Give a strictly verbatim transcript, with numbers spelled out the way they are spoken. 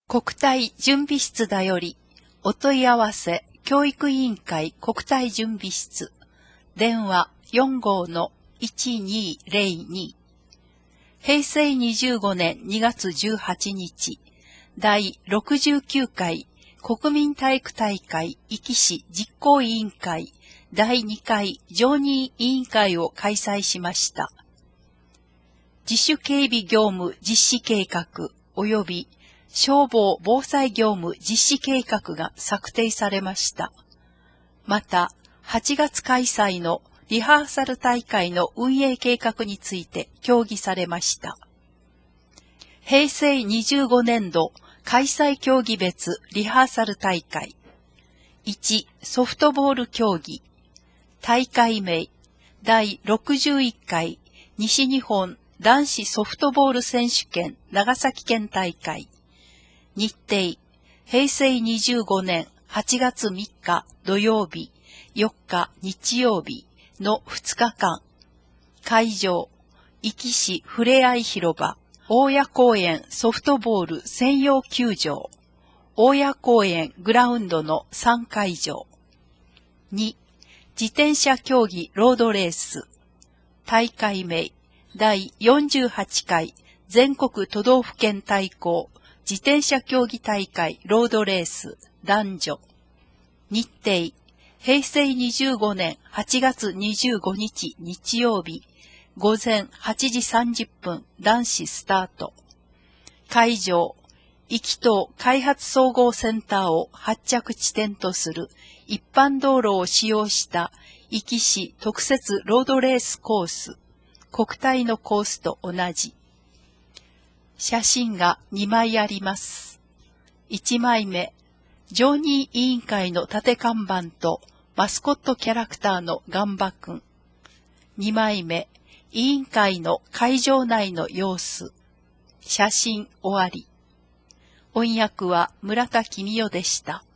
国体準備室だより、お問い合わせ、教育委員会国体準備室、電話 よんごーのいちにーぜろに。平成にじゅうごねんにがつじゅうはちにち、第ろくじゅうきゅうかい国民体育大会壱岐市実行委員会だいにかい常任委員会を開催しました。自主警備業務実施計画及び消防防災業務実施計画が策定されました。また、はちがつ開催のリハーサル大会の運営計画について協議されました。平成にじゅうごねんど開催競技別リハーサル大会。いち、ソフトボール競技。大会名、だいろくじゅういっかい西日本男子ソフトボール選手権長崎県大会。日程、平成にじゅうごねんはちがつみっか土曜日、よっか日曜日のふつかかん。会場、壱岐市ふれあい広場、大谷公園ソフトボール専用球場、大谷公園グラウンドのさんかいじょう。に、自転車競技ロードレース。大会名、だいよんじゅうはちかい全国都道府県対抗自転車競技大会ロードレース男女。日程、平成にじゅうごねんはちがつにじゅうごにち日曜日、ごぜんはちじさんじゅっぷん男子スタート。会場、壱岐島開発総合センターを発着地点とする一般道路を使用した壱岐市特設ロードレースコース、国体のコースと同じ。写真がにまいあります。いちまいめ、常任委員会の立て看板とマスコットキャラクターのガンバくん。にまいめ、委員会の会場内の様子。写真終わり。音訳は村田公代でした。